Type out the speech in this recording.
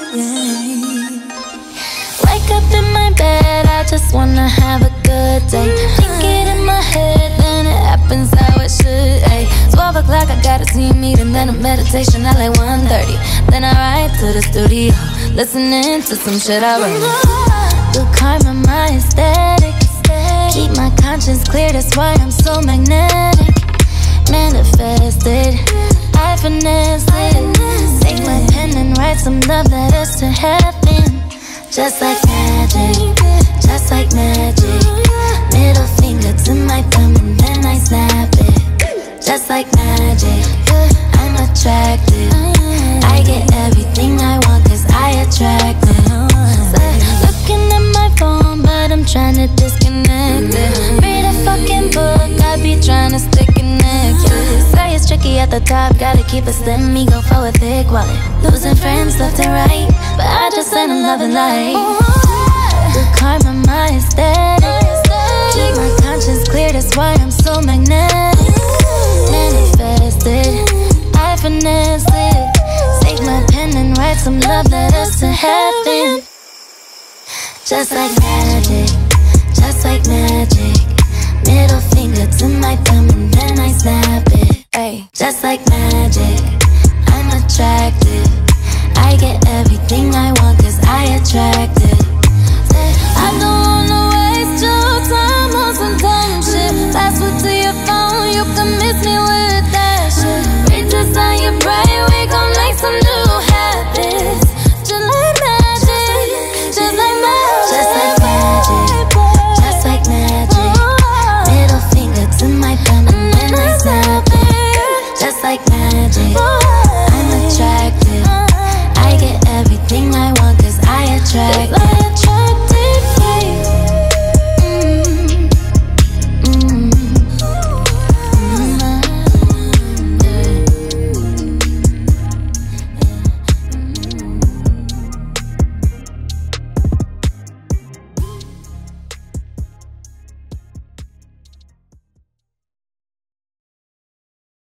Yeah. Wake up in my bed, I just wanna have a good day. Think it in my head, then it happens how it should. Ay, 12 o'clock, I got a team meeting, then a meditation at like 1:30. Then I ride to the studio, listening to some shit I wrote. Good karma, my aesthetic. Keep my conscience clear, that's why I'm so magnetic. Manifested, I finesse it. Take my pen and write some love letters to heaven. Just like magic, just like magic. Middle finger to my thumb and then I snap it. Just like magic, I'm attracted. I get everything I want cause I attract it. Looking at my phone but I'm trying to disconnect it. Read a fucking book, I be trying to stay connected. Say it's tricky at the top, gotta keep a slim ego for a thick wallet. Losing friends left and right, but I just ain't a loving life. Good karma, my aesthetic. Keep my conscience clear, that's why I'm so magnetic. Manifested, I finesse it. Take my pen and write some love letters to heaven. Just like magic, just like magic. Middle finger to my thumb and then I snap it. Ay, just like magic, I'm attracted. I get everything I want cause I attract it. I don't